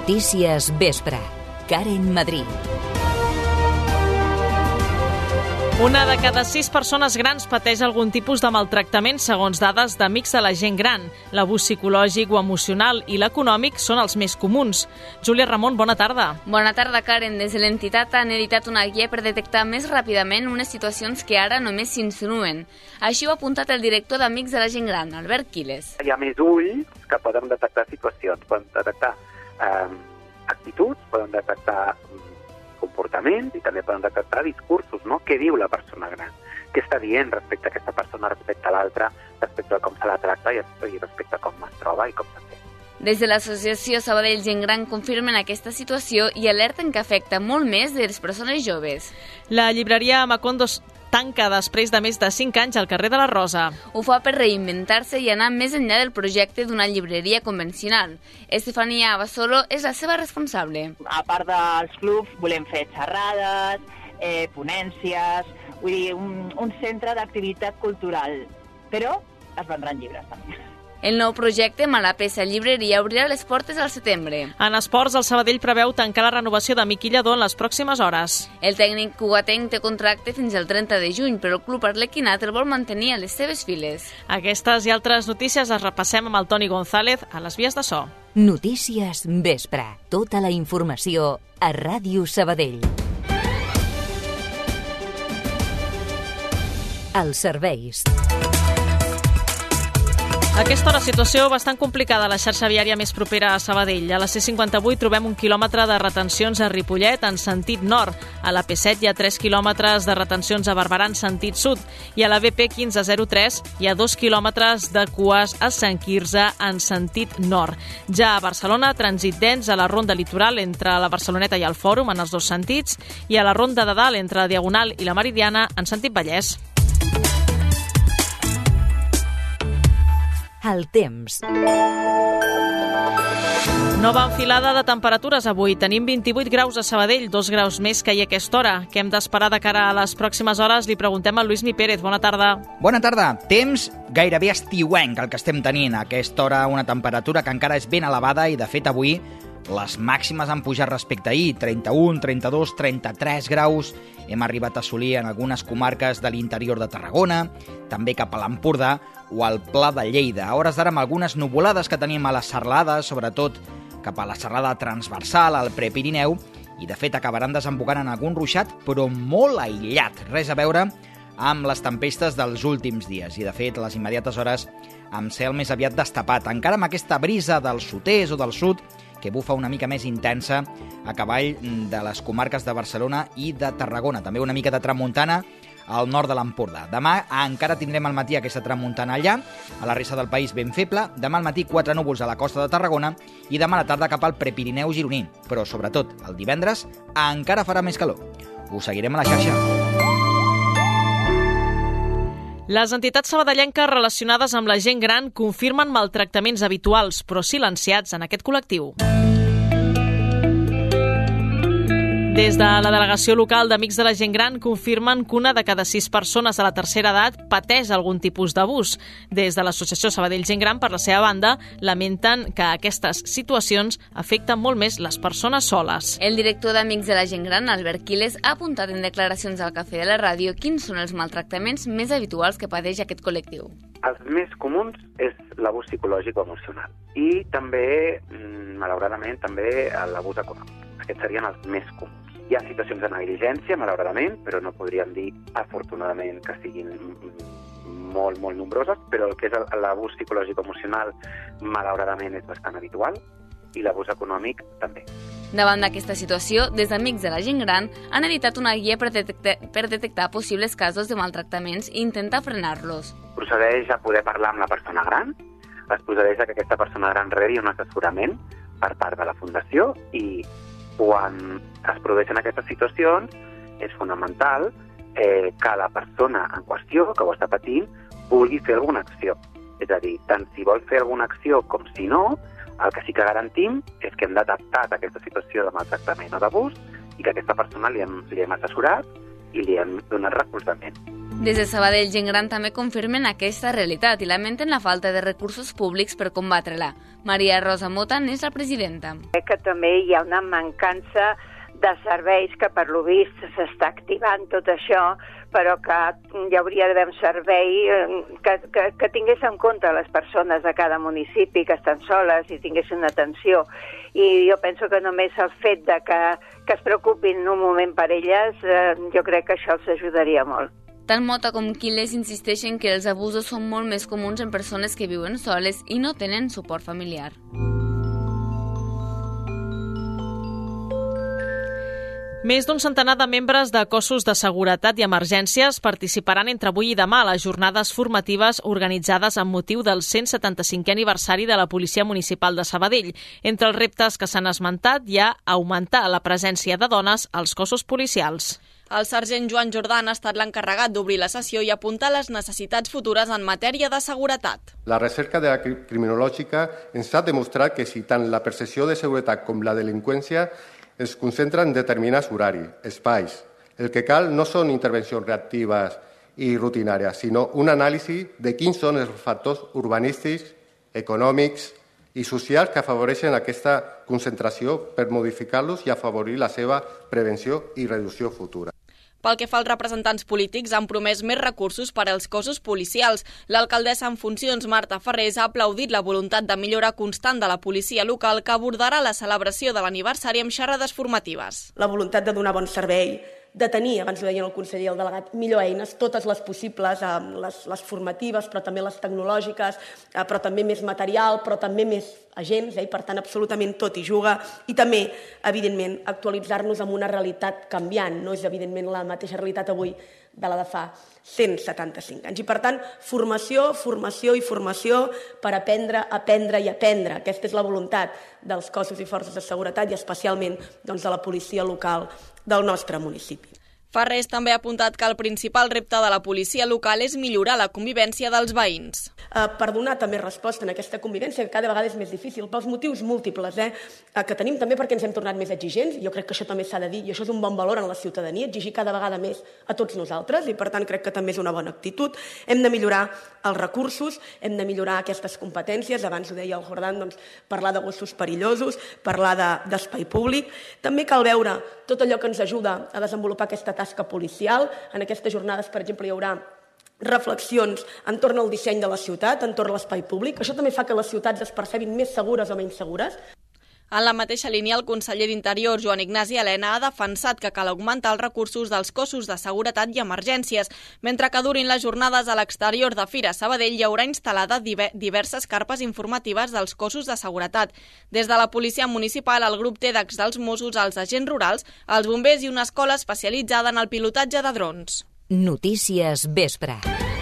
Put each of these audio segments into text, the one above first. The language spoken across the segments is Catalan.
Notícies Vespre. Karen Madrid. Una de cada 6 persones grans pateix algun tipus de maltractament, segons dades d'Amics de la Gent Gran. L'abús psicològic o emocional i l'econòmic són els més comuns. Júlia Ramon, bona tarda. Bona tarda, Karen. Des de l'entitat han editat una guia per detectar més ràpidament unes situacions que ara només s'insinuen. Així ho ha apuntat el director d'Amics de la Gent Gran, Albert Quiles. Hi ha més ulls que poden detectar situacions, poden detectar actituds, poden detectar comportaments i també poden detectar discursos, no? Què diu la persona gran? Què està dient respecte a aquesta persona, respecte a l'altra, respecte a com se la tracta i respecte a com es troba i com s'ha fet. Des de l'associació Sabadell Gent Gran confirmen aquesta situació i alerten que afecta molt més de les persones joves. La llibreria Macondo tanca després de més de 5 anys al carrer de la Rosa. Ho fa per reinventar-se i anar més enllà del projecte d'una llibreria convencional. Estefania Abasolo és la seva responsable. A part dels clubs, volem fer xerrades, ponències, vull dir, un centre d'activitat cultural, però es vendran llibres també. El nou projecte, Malapesa Llibreria, obrirà les portes al setembre. En esports, el Sabadell preveu tancar la renovació de Miqui Lladó en les pròximes hores. El tècnic cugatenc té contracte fins al 30 de juny, però el club arlequinat el vol mantenir a les seves files. Aquestes i altres notícies les repassem amb el Toni González a les vies de so. Notícies Vespre. Tota la informació a Ràdio Sabadell. Els serveis. A aquesta hora, situació bastant complicada a la xarxa viària més propera a Sabadell. A la C58 trobem 1 quilòmetre de retencions a Ripollet en sentit nord. A la P7 hi ha 3 quilòmetres de retencions a Barberà en sentit sud. I a la BP 1503 hi ha 2 quilòmetres de cues a Sant Quirze en sentit nord. Ja a Barcelona, trànsit dens a la ronda litoral entre la Barceloneta i el Fòrum en els dos sentits i a la ronda de dalt entre la Diagonal i la Meridiana en sentit Vallès. El temps. Nova enfilada de temperatures avui. Tenim 28 graus a Sabadell, 2 graus més que ahir a aquesta hora. Què hem d'esperar de cara a les pròximes hores? Li preguntem a Lluís Mi Pérez. Bona tarda. Bona tarda. Temps gairebé estiuenc el que estem tenint. A aquesta hora una temperatura que encara és ben elevada i, de fet, avui les màximes han pujat respecte a ahir. 31, 32, 33 graus. Hem arribat a assolir en algunes comarques de l'interior de Tarragona, també cap a l'Empordà o al Pla de Lleida. A hores d'ara amb algunes nuvolades que tenim a les serralades, sobretot cap a la serralada transversal, al Prepirineu, i de fet acabaran desembocant en algun ruixat, però molt aïllat. Res a veure amb les tempestes dels últims dies i, de fet, les immediates hores amb cel més aviat destapat. Encara amb aquesta brisa del sud-est o del sud que bufa una mica més intensa a cavall de les comarques de Barcelona i de Tarragona. També una mica de tramuntana al nord de l'Empordà. Demà encara tindrem al matí aquesta tramuntana allà, a la resta del país ben feble. Demà al matí 4 núvols a la costa de Tarragona i demà a la tarda cap al Prepirineu gironí. Però sobretot el divendres encara farà més calor. Us seguirem a la xarxa. Les entitats sabadellenques relacionades amb la gent gran confirmen maltractaments habituals, però silenciats en aquest col·lectiu. Des de la delegació local d'Amics de la Gent Gran confirmen que una de cada 6 persones de la tercera edat pateix algun tipus d'abús. Des de l'associació Sabadell Gent Gran, per la seva banda, lamenten que aquestes situacions afecten molt més les persones soles. El director d'Amics de la Gent Gran, Albert Quiles, ha apuntat en declaracions al Cafè de la Ràdio quins són els maltractaments més habituals que pateix aquest col·lectiu. Els més comuns és l'abús psicològic o emocional i també, malauradament, també l'abús econòmic. Aquests serien els més comuns. Hi ha situacions de negligència, malauradament, però no podríem dir, afortunadament, que siguin molt, molt nombroses, però el que és l'abús psicològic emocional, malauradament, és bastant habitual, i l'abús econòmic també. Davant d'aquesta situació, des d'Amics de la Gent Gran han editat una guia per detectar possibles casos de maltractaments i intentar frenar-los. Procedeix a poder parlar amb la persona gran, es procedeix a que aquesta persona gran rebi un assessorament per part de la Fundació i quan es produeixen aquestes situacions és fonamental que la persona en qüestió, que ho està patint, vulgui fer alguna acció. És a dir, tant si vol fer alguna acció com si no, el que sí que garantim és que hem detectat aquesta situació de maltractament o d'abús i que aquesta persona li hem assessorat i li hem donat recolzament. Des de Sabadell, gent gran també confirmen aquesta realitat i lamenten la falta de recursos públics per combatre-la. Maria Rosa Mota n'és la presidenta. Crec que també hi ha una mancança de serveis que per lo vist s'està activant tot això, però que hi hauria d'haver un servei que tingués en compte les persones de cada municipi que estan soles i tinguessin una atenció. I jo penso que només el fet de que es preocupin un moment per elles, jo crec que això els ajudaria molt. Tant Mota com Quiles insisteixen que els abusos són molt més comuns en persones que viuen soles i no tenen suport familiar. Més d'un centenar de membres de cossos de seguretat i emergències participaran entre avui i demà a les jornades formatives organitzades amb motiu del 175è aniversari de la Policia Municipal de Sabadell. Entre els reptes que s'han esmentat hi ha augmentar la presència de dones als cossos policials. El sergent Joan Jordan ha estat l'encarregat d'obrir la sessió i apuntar les necessitats futures en matèria de seguretat. La recerca de la criminològica ens ha demostrat que si tant la percepció de seguretat com la delinqüència es concentra en determinats horaris, espais. El que cal no són intervencions reactives i rutinàries, sinó un anàlisi de quins són els factors urbanístics, econòmics i socials que afavoreixen aquesta concentració per modificar-los i afavorir la seva prevenció i reducció futura. Pel que fa als representants polítics, han promès més recursos per als cossos policials. L'alcaldessa en funcions, Marta Farrés, ha aplaudit la voluntat de millora constant de la policia local que abordarà la celebració de l'aniversari amb xerrades formatives. La voluntat de donar bon servei, de tenir, abans ho deien el conseller i el delegat, millor eines, totes les possibles, les formatives, però també les tecnològiques, però també més material, però també més agents, i per tant absolutament tot hi juga, i també, evidentment, actualitzar-nos amb una realitat canviant. No és, evidentment, la mateixa realitat avui de la de fa 175 anys. I, per tant, formació, formació i formació per aprendre, aprendre i aprendre. Aquesta és la voluntat dels cossos i forces de seguretat i especialment de la policia local del nostre municipi. Farrés també ha apuntat que el principal repte de la policia local és millorar la convivència dels veïns. Per donar també resposta a aquesta convivència, que cada vegada és més difícil, pels motius múltiples que tenim, també perquè ens hem tornat més exigents, jo crec que això també s'ha de dir, i això és un bon valor en la ciutadania, exigir cada vegada més a tots nosaltres, i per tant crec que també és una bona actitud. Hem de millorar els recursos, hem de millorar aquestes competències, abans ho deia el Jordan, parlar de gossos perillosos, parlar d'espai públic. També cal veure tot allò que ens ajuda a desenvolupar aquesta tasca policial. En aquestes jornades, per exemple, hi haurà reflexions entorn al disseny de la ciutat, entorn a l'espai públic. Això també fa que les ciutats es percebin més segures o menys segures. En la mateixa línia, el conseller d'Interior, Joan Ignasi Elena, ha defensat que cal augmentar els recursos dels cossos de seguretat i emergències. Mentre que durin les jornades a l'exterior de Fira Sabadell, hi haurà instal·lada diverses carpes informatives dels cossos de seguretat. Des de la policia municipal, el grup TEDx dels Mossos, els agents rurals, els bombers i una escola especialitzada en el pilotatge de drons. Notícies Vespre.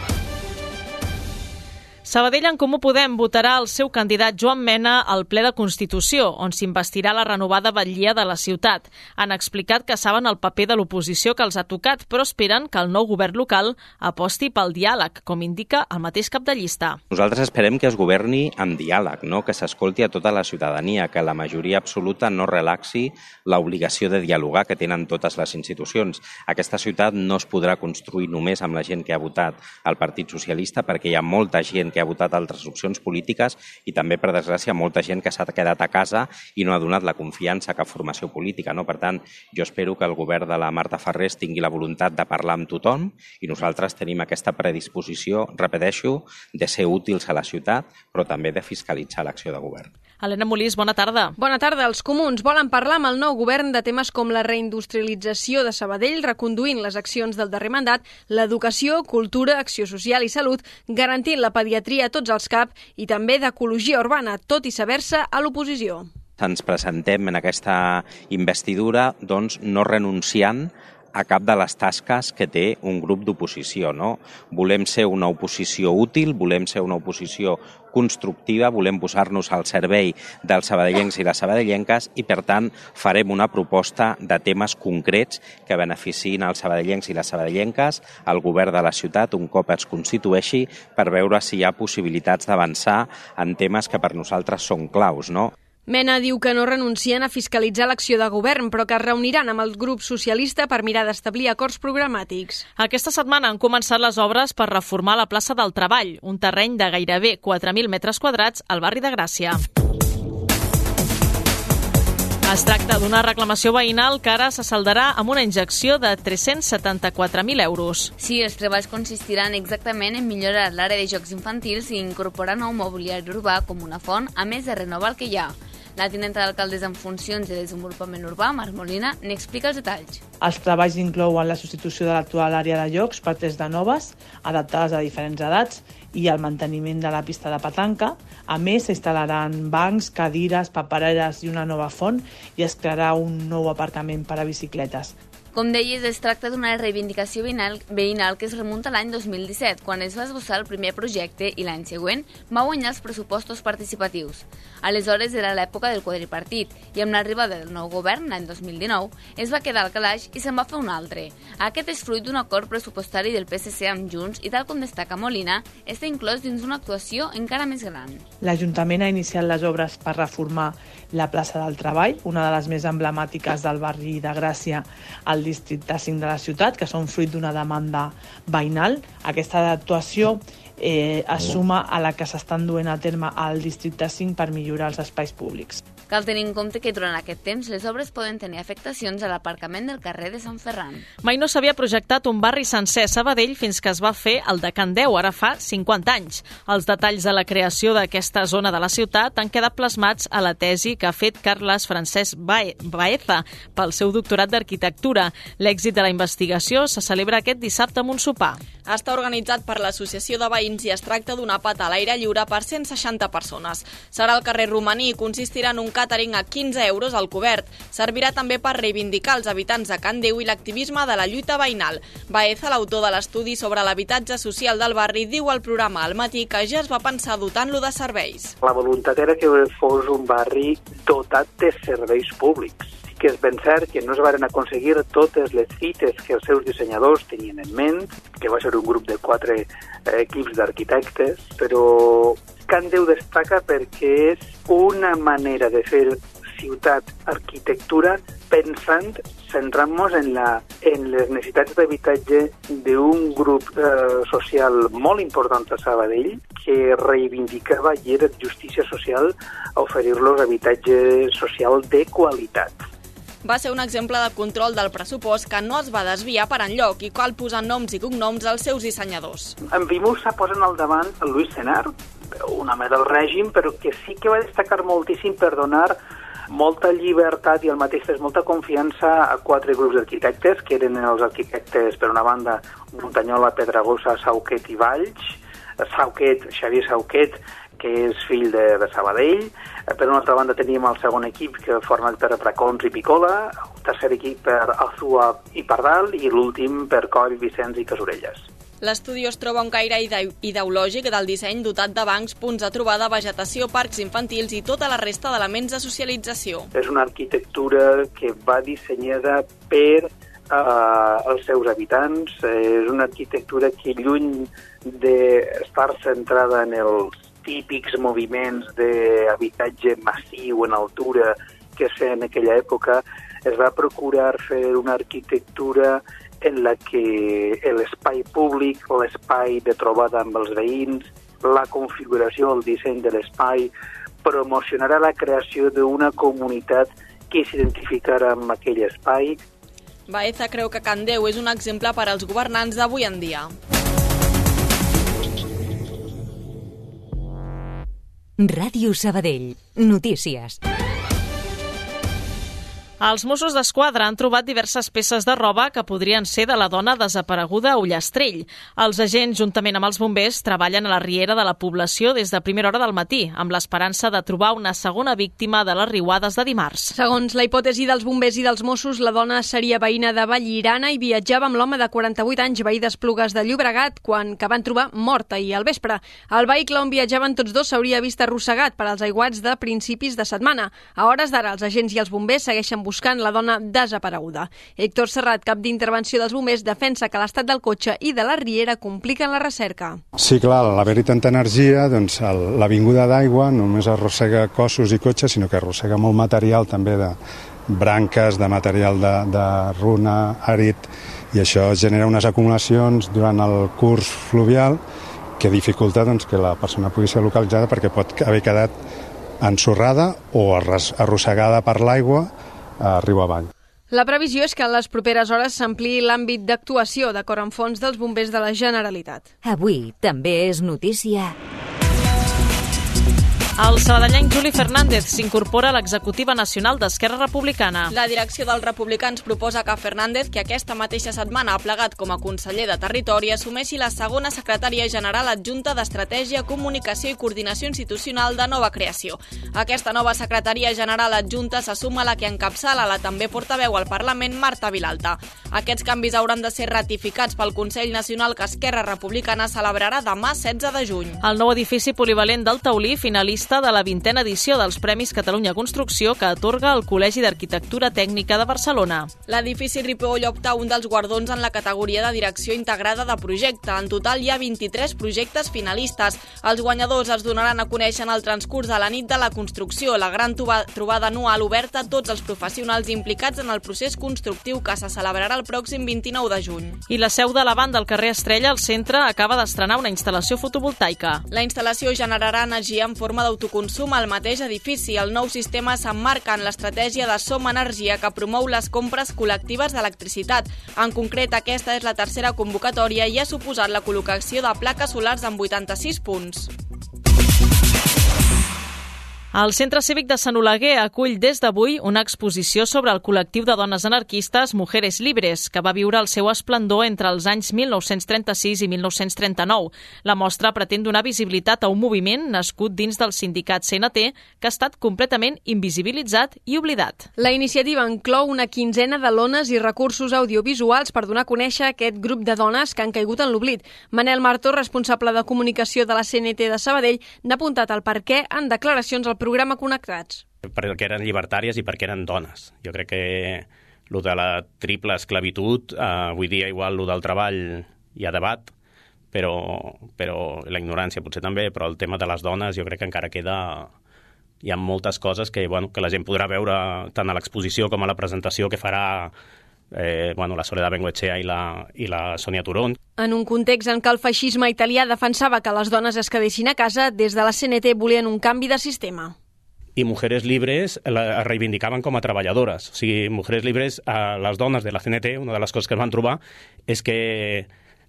Sabadell en Comú Podem votarà el seu candidat Joan Mena al ple de Constitució, on s'investirà la renovada batllia de la ciutat. Han explicat que saben el paper de l'oposició que els ha tocat, però esperen que el nou govern local aposti pel diàleg, com indica el mateix cap de llista. Nosaltres esperem que es governi amb diàleg, no? Que s'escolti a tota la ciutadania, que la majoria absoluta no relaxi l'obligació de dialogar que tenen totes les institucions. Aquesta ciutat no es podrà construir només amb la gent que ha votat el Partit Socialista, perquè hi ha molta gent que ha votat altres opcions polítiques i també, per desgràcia, molta gent que s'ha quedat a casa i no ha donat la confiança a cap formació política. No? Per tant, jo espero que el govern de la Marta Farrés tingui la voluntat de parlar amb tothom i nosaltres tenim aquesta predisposició, repeteixo, de ser útils a la ciutat, però també de fiscalitzar l'acció de govern. Helena Molís, bona tarda. Bona tarda. Els comuns volen parlar amb el nou govern de temes com la reindustrialització de Sabadell, reconduint les accions del darrer mandat, l'educació, cultura, acció social i salut, garantint la pediatria a tots els CAP i també d'ecologia urbana, tot i saber-se a l'oposició. Ens presentem en aquesta investidura no renunciant a cap de les tasques que té un grup d'oposició. No? Volem ser una oposició útil, volem ser una oposició constructiva, volem posar-nos al servei dels sabadellencs i les sabadellenques i, per tant, farem una proposta de temes concrets que beneficiïn els sabadellencs i les sabadellenques, el govern de la ciutat, un cop es constitueixi, per veure si hi ha possibilitats d'avançar en temes que per nosaltres són claus, no? Mena diu que no renuncien a fiscalitzar l'acció de govern, però que es reuniran amb el grup socialista per mirar d'establir acords programàtics. Aquesta setmana han començat les obres per reformar la plaça del Treball, un terreny de gairebé 4.000 metres quadrats al barri de Gràcia. Es tracta d'una reclamació veïnal que ara se saldarà amb una injecció de 374.000 euros. Sí, els treballs consistiran exactament en millorar l'àrea de jocs infantils i incorporar nou mobiliari urbà com una font, a més de renovar el que hi ha. La tinenta d'alcaldessa en funcions de desenvolupament urbà, Marc Molina, n'explica els detalls. Els treballs inclouen la substitució de l'actual àrea de jocs per 3 de noves, adaptades a diferents edats, i el manteniment de la pista de petanca. A més, s'instal·laran bancs, cadires, papereres i una nova font i es crearà un nou aparcament per a bicicletes. Com deies, es tracta d'una reivindicació veïnal que es remunta a l'any 2017, quan es va esbossar el primer projecte i l'any següent va guanyar els pressupostos participatius. Aleshores era l'època del quadripartit i amb l'arribada del nou govern, l'any 2019, es va quedar al calaix i se'n va fer un altre. Aquest és fruit d'un acord pressupostari del PSC amb Junts i, tal com destaca Molina, està inclòs dins una actuació encara més gran. L'Ajuntament ha iniciat les obres per reformar la plaça del Treball, una de les més emblemàtiques del barri de Gràcia, al districte 5 de la ciutat, que són fruit d'una demanda veïnal. Aquesta actuació es suma a la que s'estan duent a terme al districte 5 per millorar els espais públics. Cal tenir en compte que durant aquest temps les obres poden tenir afectacions a l'aparcament del carrer de Sant Ferran. Mai no s'havia projectat un barri sencer a Sabadell fins que es va fer el de Can Deu, ara fa 50 anys. Els detalls de la creació d'aquesta zona de la ciutat han quedat plasmats a la tesi que ha fet Carles Francesc Baeza pel seu doctorat d'arquitectura. L'èxit de la investigació se celebra aquest dissabte amb un sopar. Està organitzat per l'Associació de Veïns i es tracta d'un àpat a l'aire lliure per 160 persones. Serà al carrer Romaní i consistirà en un càtering a 15 euros al cobert. Servirà també per reivindicar els habitants de Can Deu i l'activisme de la lluita veïnal. Baeza, l'autor de l'estudi sobre l'habitatge social del barri, diu al programa Al Matí que ja es va pensar dotant-lo de serveis. La voluntat era que fos un barri dotat de serveis públics. Que és ben cert que no es van aconseguir totes les fites que els seus dissenyadors tenien en ment, que va ser un grup de 4 equips d'arquitectes, però Can Deu destaca perquè és una manera de fer ciutat arquitectura pensant, centrant-nos en les necessitats d'habitatge d'un grup social molt important a Sabadell que reivindicava i era justícia social a oferir-los habitatge social de qualitat. Va ser un exemple de control del pressupost que no es va desviar per enlloc i cal posar noms i cognoms als seus dissenyadors. En Vimusa posen al davant el Lluís Senar, un home del règim, però que sí que va destacar moltíssim per donar molta llibertat i al mateix temps molta confiança a 4 grups d'arquitectes, que eren els arquitectes, per una banda, Muntanyola, Pedragosa, Sauquet i Valls, Xavier Sauquet, que és fill de Sabadell. Per una altra banda teníem el segon equip que format per Bracons i Picola, el tercer equip per Azua i Pardal i l'últim per Coll, Vicenç i Casorelles. L'estudi es troba un caire ideològic del disseny dotat de bancs, punts de trobada, vegetació, parcs infantils i tota la resta d'elements de socialització. És una arquitectura que va dissenyada per els seus habitants, és una arquitectura que lluny d'estar centrada en els típics moviments d'habitatge massiu en altura que es feia en aquella època, es va procurar fer una arquitectura en la que l'espai públic, l'espai de trobada amb els veïns, la configuració, el disseny de l'espai, promocionarà la creació d'una comunitat que s'identificarà amb aquell espai. Baeza creu que Can Deu és un exemple per als governants d'avui en dia. Ràdio Sabadell. Notícies. Els Mossos d'Esquadra han trobat diverses peces de roba que podrien ser de la dona desapareguda a Ullastrell. Els agents, juntament amb els bombers, treballen a la riera de la població des de primera hora del matí, amb l'esperança de trobar una segona víctima de les riuades de dimarts. Segons la hipòtesi dels bombers i dels Mossos, la dona seria veïna de Vallirana i viatjava amb l'home de 48 anys, veí d'Esplugues de Llobregat, que van trobar morta ahir al vespre. El vehicle on viatjaven tots dos s'hauria vist arrossegat per als aiguats de principis de setmana. A hores d'ara, els agents i els bombers segueixen buscant buscant la dona desapareguda. Héctor Serrat, cap d'intervenció dels bombers, defensa que l'estat del cotxe i de la riera compliquen la recerca. Sí, clar, al haver-hi tanta energia, doncs la vinguda d'aigua només arrossega cossos i cotxes, sinó que arrossega molt material també de branques, de material de runa, àrid, i això genera unes acumulacions durant el curs fluvial que dificulta que la persona pugui ser localitzada perquè pot haver quedat ensorrada o arrossegada per l'aigua riu avall. La previsió és que en les properes hores s'ampliï l'àmbit d'actuació, d'acord amb fons dels bombers de la Generalitat. Avui també és notícia. El sabadellenc Juli Fernández s'incorpora a l'executiva nacional d'Esquerra Republicana. La direcció dels republicans proposa que Fernández, que aquesta mateixa setmana ha plegat com a conseller de Territori, assumeixi la segona secretària general adjunta d'Estratègia, Comunicació i Coordinació Institucional de nova creació. Aquesta nova secretaria general adjunta se suma a la que encapçala la també portaveu al Parlament, Marta Vilalta. Aquests canvis hauran de ser ratificats pel Consell Nacional que Esquerra Republicana celebrarà demà 16 de juny. El nou edifici polivalent del Taulí, finalista de la 20a edició dels Premis Catalunya Construcció que atorga el Col·legi d'Arquitectura Tècnica de Barcelona. L'edifici Ripoll opta un dels guardons en la categoria de direcció integrada de projecte. En total hi ha 23 projectes finalistes. Els guanyadors es donaran a conèixer en el transcurs de la nit de la construcció, la gran trobada anual oberta a tots els professionals implicats en el procés constructiu que se celebrarà el pròxim 29 de juny. I la seu de la banda al carrer Estrella, al centre, acaba d'estrenar una instal·lació fotovoltaica. La instal·lació generarà energia en forma d'autoconsum al mateix edifici. El nou sistema s'emmarca en l'estratègia de Som Energia que promou les compres col·lectives d'electricitat. En concret, aquesta és la tercera convocatòria i ha suposat la col·locació de plaques solars en 86 punts. El Centre Cívic de Sant Oleguer acull des d'avui una exposició sobre el col·lectiu de dones anarquistes Mujeres Libres, que va viure el seu esplendor entre els anys 1936 i 1939. La mostra pretén donar visibilitat a un moviment nascut dins del sindicat CNT que ha estat completament invisibilitzat i oblidat. La iniciativa inclou una quinzena de lones i recursos audiovisuals per donar a conèixer aquest grup de dones que han caigut en l'oblit. Manel Martó, responsable de comunicació de la CNT de Sabadell, n'ha apuntat el perquè en declaracions al programa Connectats. Perquè eren llibertàries i perquè eren dones. Jo crec que el de la triple esclavitud, avui dia igual el del treball hi ha debat, però la ignorància potser també, però el tema de les dones jo crec que encara queda... Hi ha moltes coses que la gent podrà veure tant a l'exposició com a la presentació que farà la Soledad Bengoechea i la Sònia Turón. En un context en què el feixisme italià defensava que les dones es quedessin a casa, des de la CNT volien un canvi de sistema. I Mujeres Libres es reivindicaven com a treballadores. O sigui, Mujeres Libres, les dones de la CNT, una de les coses que es van trobar és que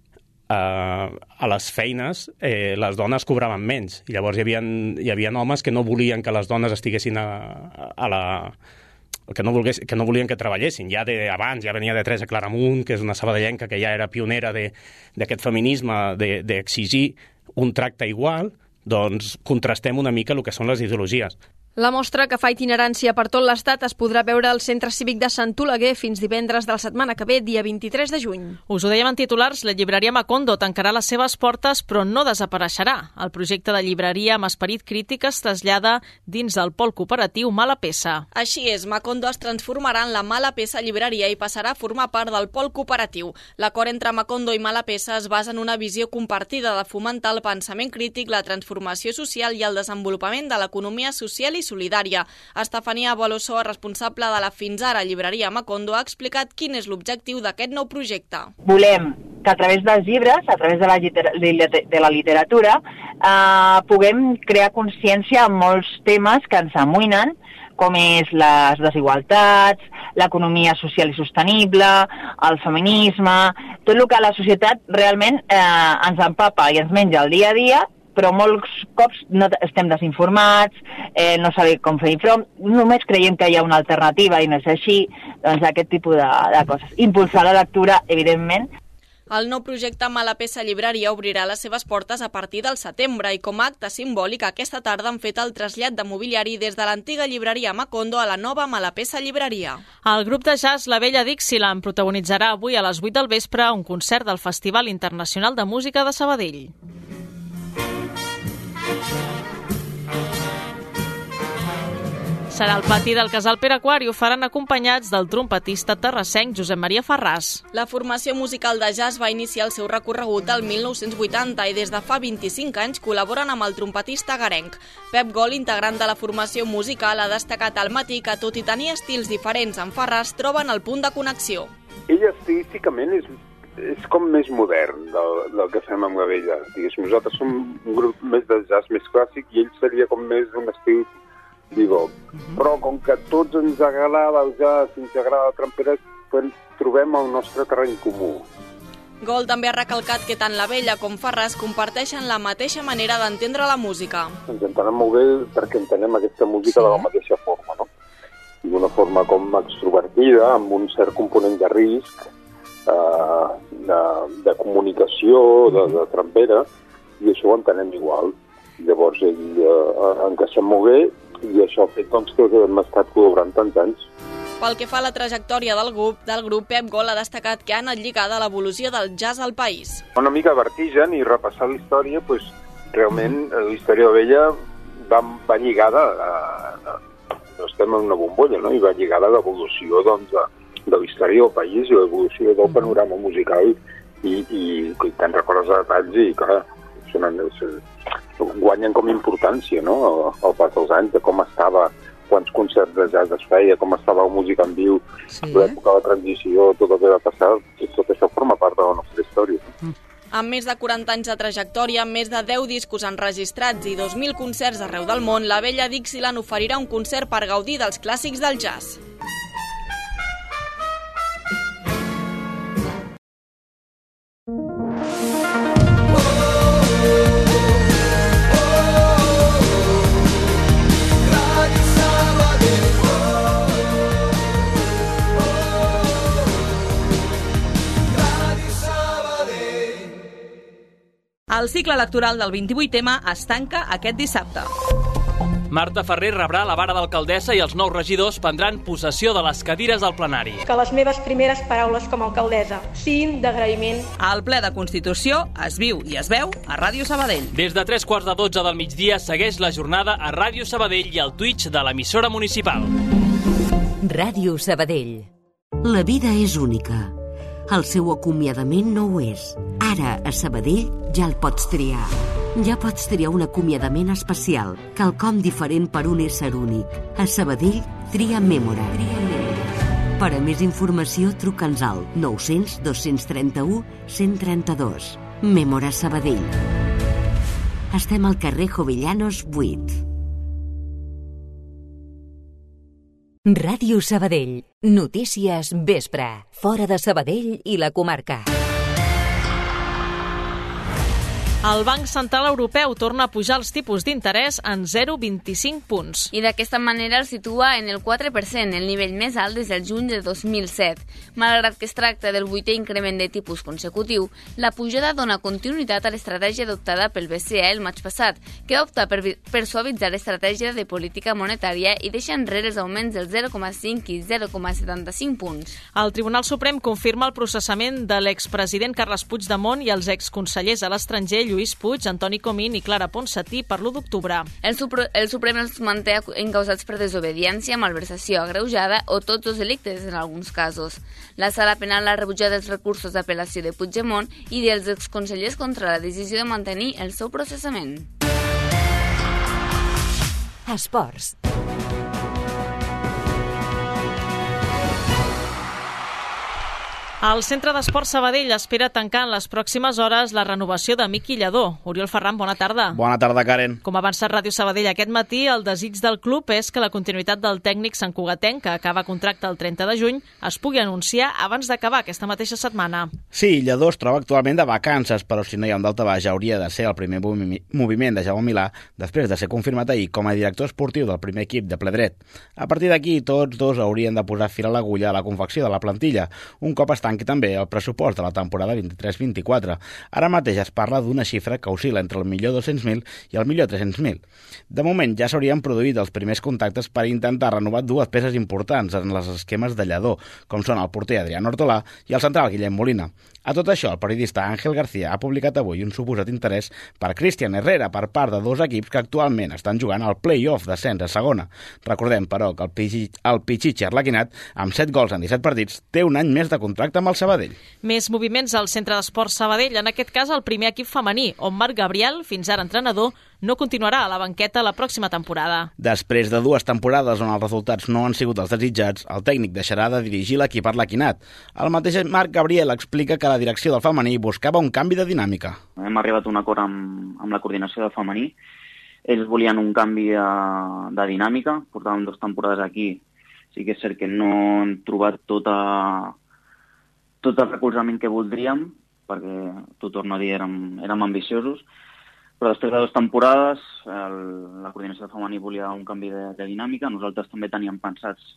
a les feines les dones cobraven menys. I llavors hi havia homes que no volien que les dones estiguessin a la... que no volien que treballessin. Ja abans ja venia de Teresa Claramunt, que és una sabadellenca que ja era pionera d'aquest feminisme, d'exigir un tracte igual, doncs contrastem una mica el que són les ideologies. La mostra, que fa itinerància per tot l'Estat, es podrà veure al Centre Cívic de Sant Oleguer fins divendres de la setmana que ve, dia 23 de juny. Us ho dèiem en titulars, la llibreria Macondo tancarà les seves portes, però no desapareixerà. El projecte de llibreria amb esperit crític es trasllada dins del pol cooperatiu Mala Peça. Així és, Macondo es transformarà en la Mala Peça llibreria i passarà a formar part del pol cooperatiu. L'acord entre Macondo i Mala Peça es basa en una visió compartida de fomentar el pensament crític, la transformació social i el desenvolupament de l'economia social i solidària. Estefania Boloso, responsable de la fins ara llibreria Macondo, ha explicat quin és l'objectiu d'aquest nou projecte. Volem que a través dels llibres, a través de la literatura, puguem crear consciència en molts temes que ens amoïnen, com és les desigualtats, l'economia social i sostenible, el feminisme, tot el que la societat realment ens empapa i ens menja el dia a dia, però molts cops no estem desinformats, no sabem com fer-hi front, només creiem que hi ha una alternativa i no és així, doncs aquest tipus de coses. Impulsar la lectura, evidentment. El nou projecte Mala Peça Llibreria obrirà les seves portes a partir del setembre i com a acte simbòlic aquesta tarda han fet el trasllat de mobiliari des de l'antiga llibreria Macondo a la nova Mala Peça Llibreria. El grup de jazz La Vella Dixieland protagonitzarà avui a les 8 del vespre un concert del Festival Internacional de Música de Sabadell. Serà al pati del Casal Pere IV i ho faran acompanyats del trompetista terrassenc Josep Maria Farràs. La formació musical de jazz va iniciar el seu recorregut el 1980 i des de fa 25 anys col·laboren amb el trompetista garenc. Pep Gol, integrant de la formació musical, ha destacat al matí que, tot i tenir estils diferents amb Farràs, troben el punt de connexió. Ell estilísticament és com més modern del que fem amb Gavella. Nosaltres som un grup més de jazz més clàssic i ell seria com més d'un estil bebop. Però com que a tots ens agrada el jazz, ens agrada la trompeta, trobem el nostre terreny comú. Gol també ha recalcat que tant la Vella com Farràs comparteixen la mateixa manera d'entendre la música. Ens entenem molt bé perquè entenem aquesta música de la mateixa forma, no? D'una forma com extrovertida, amb un cert component de risc, de comunicació, de trompera, i això ho entenem igual. Llavors encaixem molt bé i això ha fet que hem estat col·laborant tants anys. Pel que fa a la trajectòria del grup, Pep Gol ha destacat que ha anat lligada a l'evolució del jazz al país. Una mica vertigen i repassar la història, realment la història de Vella va lligada no estem en una bombolla, no? I va lligada a l'evolució de la història del país i l'evolució del panorama musical i te'n recordes de detalls i clar, guanyen com importància, no? Al pas dels anys, de com estava, quants concerts de jazz es feia, com estava la música en viu, l'època de la transició, tot el que va passar, tot això forma part de la nostra història. Amb més de 40 anys de trajectòria, més de 10 discos enregistrats i 2.000 concerts arreu del món, la Vella Dixieland oferirà un concert per gaudir dels clàssics del jazz. El cicle electoral del 28M es tanca aquest dissabte. Marta Ferrer rebrà la vara d'alcaldessa i els nous regidors prendran possessió de les cadires del plenari. Que les meves primeres paraules com a alcaldessa siguin d'agraïment. El ple de Constitució es viu i es veu a Ràdio Sabadell. Des de 3:45 del migdia segueix la jornada a Ràdio Sabadell i al Twitch de l'emissora municipal. Ràdio Sabadell. La vida és única. El seu acomiadament no ho és. Ara, a Sabadell, ja el pots triar. Ja pots triar un acomiadament especial, quelcom diferent per un ésser únic. A Sabadell, tria Mémora. Per a més informació, truca'ns al 900 231 132. Mémora Sabadell. Estem al carrer Jovellanos 8. Ràdio Sabadell. Notícies vespre. Fora de Sabadell i la comarca. El Banc Central Europeu torna a pujar els tipus d'interès en 0,25 punts. I d'aquesta manera el situa en el 4%, el nivell més alt des del juny de 2007. Malgrat que es tracta del 8è increment de tipus consecutiu, la pujada dona continuïtat a l'estratègia adoptada pel BCE el maig passat, que opta per suavitzar l'estratègia de política monetària i deixa enrere els augments del 0,5 i 0,75 punts. El Tribunal Suprem confirma el processament de l'expresident Carles Puigdemont i els exconsellers a l'estranger Lluís Puig, Antoni Comín i Clara Ponsatí per l'1 d'octubre. El Suprem els manté encausats per desobediència, malversació agreujada o tots els delictes en alguns casos. La sala penal ha rebutjat els recursos d'apel·lació de Puigdemont i dels exconsellers contra la decisió de mantenir el seu processament. Esports. El Centre d'Esport Sabadell espera tancar en les pròximes hores la renovació de Miqui Lladó. Oriol Ferran, bona tarda. Bona tarda, Karen. Com ha avançat Ràdio Sabadell aquest matí, el desig del club és que la continuïtat del tècnic santcugatenc, que acaba contracte el 30 de juny, es pugui anunciar abans d'acabar aquesta mateixa setmana. Sí, Lladó es troba actualment de vacances, però si no hi ha un daltabaix hauria de ser el primer moviment de Jaume Milà després de ser confirmat ahir com a director esportiu del primer equip de ple dret. A partir d'aquí, tots dos haurien de posar fil a l'agulla a la confecció de la plantilla, un cop es tanqui s'arranqui també el pressupost de la temporada 23-24. Ara mateix es parla d'una xifra que oscil·la entre el 1.200.000 i el 1.300.000. De moment ja s'haurien produït els primers contactes per intentar renovar dues peces importants en els esquemes de Lledó, com són el porter Adrián Hortolà i el central Guillem Molina. A tot això, el periodista Ángel García ha publicat avui un suposat interès per Cristian Herrera per part de dos equips que actualment estan jugant al play-off d'ascens a segona. Recordem, però, que el Pichichi Arlequinat, amb 7 gols en 17 partits, té un any més de contracte amb el Sabadell. Més moviments al Centre d'Esports Sabadell, en aquest cas el primer equip femení, on Marc Gabriel, fins ara entrenador, no continuarà a la banqueta la pròxima temporada. Després de 2 temporades on els resultats no han sigut els desitjats, el tècnic deixarà de dirigir l'equip arlequinat. El mateix Marc Gabriel explica que la direcció del femení buscava un canvi de dinàmica. Hem arribat a un acord amb la coordinació del femení. Ells volien un canvi de dinàmica. Portàvem 2 temporades aquí. Sí que és cert que no hem trobat tot el recolzament que voldríem, perquè, t'ho torno a dir, érem ambiciosos. Però després de 2 temporades, la coordinació femení volia un canvi de dinàmica. Nosaltres també teníem pensats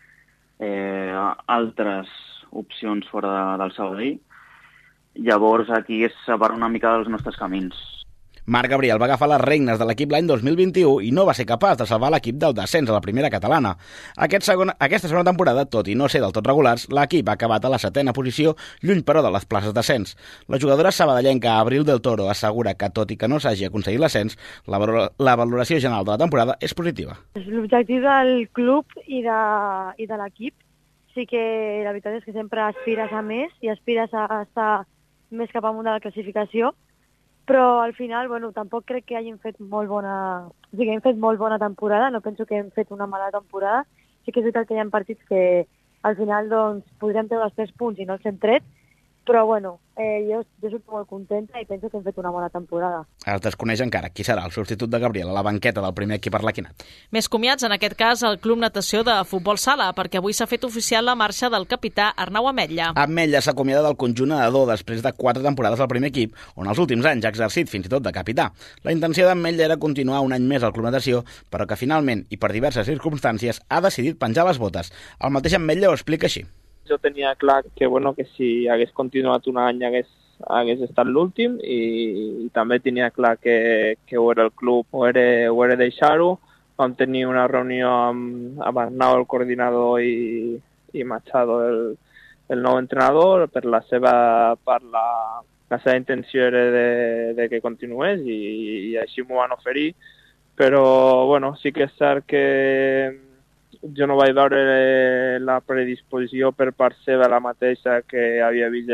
altres opcions fora del Sabadell. Llavors aquí es separa una mica dels nostres camins. Marc Gabriel va agafar les regnes de l'equip l'any 2021 i no va ser capaç de salvar l'equip del descens a la primera catalana. Aquesta segona temporada, tot i no ser del tot regulars, l'equip ha acabat a la 7ª posició, lluny però de les places d'ascens. La jugadora sabadellenca Abril del Toro assegura que, tot i que no s'hagi aconseguit l'ascens, la valoració general de la temporada és positiva. L'objectiu del club i de l'equip sí que la veritat és que sempre aspires a més i aspires a estar més cap amunt de la classificació, però al final, tampoc crec que hagin fet molt bona... O sigui, hem fet molt bona temporada, no penso que hem fet una mala temporada. Sí que és veritat que hi ha partits que al final podríem treure els 3 punts i no els hem tret, però jo soc molt contenta i penso que hem fet una bona temporada. Es desconeix encara qui serà el substitut de Gabriel a la banqueta del primer equip arlequinat. Més comiats, en aquest cas, al Club Natació de Futbol Sala, perquè avui s'ha fet oficial la marxa del capità Arnau Ametlla. Ametlla s'acomiada del conjunt nedador després de 4 temporades al primer equip, on els últims anys ha exercit fins i tot de capità. La intenció d'Ametlla era continuar un any més al Club Natació, però que finalment, i per diverses circumstàncies, ha decidit penjar les botes. El mateix Ametlla ho explica així. Jo tenia clar que si hagués continuat un any hagués estat l'últim i també tenia clar que ho era el club, ho era deixar-ho. Vam tenir una reunió amb Arnau, el coordinador, i Machado, el nou entrenador. Per la seva part, la seva intenció era de que continués i així m'ho van oferir. Però sí que és cert que jo no vaig veure la predisposició per part seva la mateixa que havia vist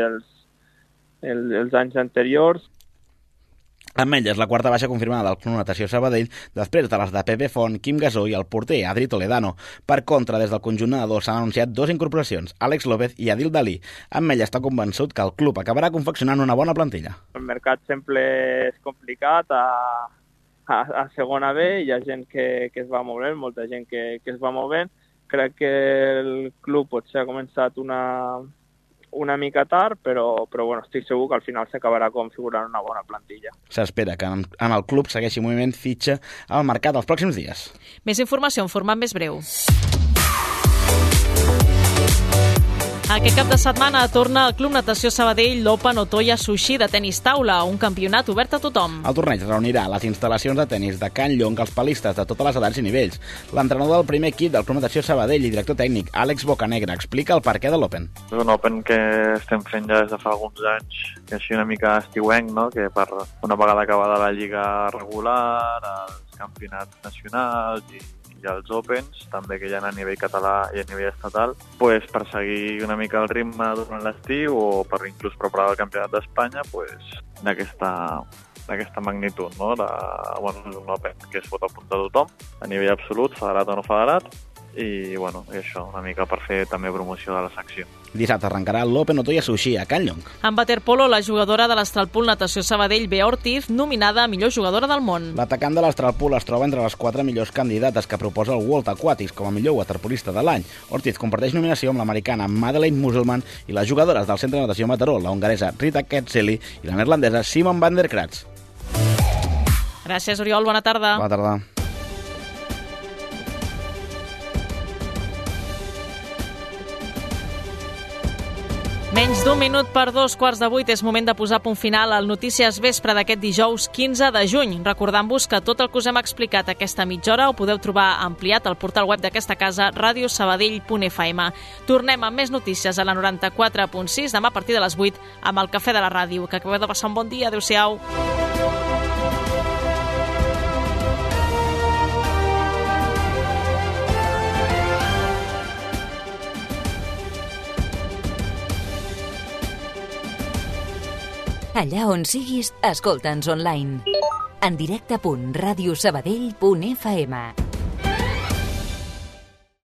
els anys anteriors. Ametlla és la 4ª baixa confirmada del Club Natació Sabadell després de les de Pepe Font, Quim Gasó i el porter Adri Toledano. Per contra, des del conjunt nedador s'han anunciat 2 incorporacions, Àlex López i Adil Dalí. Ametlla està convençut que el club acabarà confeccionant una bona plantilla. El mercat sempre és complicat. A segona B hi ha gent que es va movent, molta gent que es va movent. Crec que el club potser ha començat una mica tard, però estic segur que al final s'acabarà configurant una bona plantilla. S'espera que en el club segueixi moviment fitxa al mercat els pròxims dies. Més informació en format més breu. Aquest cap de setmana torna al Club Natació Sabadell l'Open Otoya Sushi de tenis taula, un campionat obert a tothom. El torneig reunirà les instal·lacions de tenis de Can Llong als palistes de totes les edats i nivells. L'entrenador del primer equip del Club Natació Sabadell i director tècnic, Àlex Bocanegra, explica el perquè de l'Open. És un Open que estem fent ja des de fa alguns anys, que així una mica estiuenc, no? Que per una vegada acabada la lliga regular, els campionats nacionals i els Opens, també que hi ha a nivell català i a nivell estatal, per seguir una mica el ritme durant l'estiu o per inclús preparar el campionat d'Espanya d'aquesta magnitud, no? És un Open que es pot apuntar a tothom, a nivell absolut, federat o no federat, i això, una mica per fer també promoció de la secció. Dissabte arrencarà l'Open Otoya Sushi a Can Llong. En waterpolo, la jugadora de l'Astralpool Natació Sabadell, Bea Ortiz, nominada a millor jugadora del món. L'atacant de l'Astralpool es troba entre les 4 millors candidates que proposa el World Aquatics com a millor waterpolista de l'any. Ortiz comparteix nominació amb l'americana Madeleine Musselman i les jugadores del Centre de Natació Mataró, la hongaresa Rita Ketzeli i la neerlandesa Simon van der Kratz. Gràcies, Oriol. Bona tarda. Bona tarda. Menys d'un minut per 7:45 és moment de posar punt final al Notícies Vespre d'aquest dijous 15 de juny. Recordant-vos que tot el que us hem explicat aquesta mitja hora ho podeu trobar ampliat al portal web d'aquesta casa, radiosabadell.fm. Tornem amb més notícies a la 94.6 demà a partir de les 8 amb el Cafè de la Ràdio. Que acabeu de passar un bon dia. Adéu-siau. Allà on siguis, escolta'ns online. En directe.radiosabadell.fm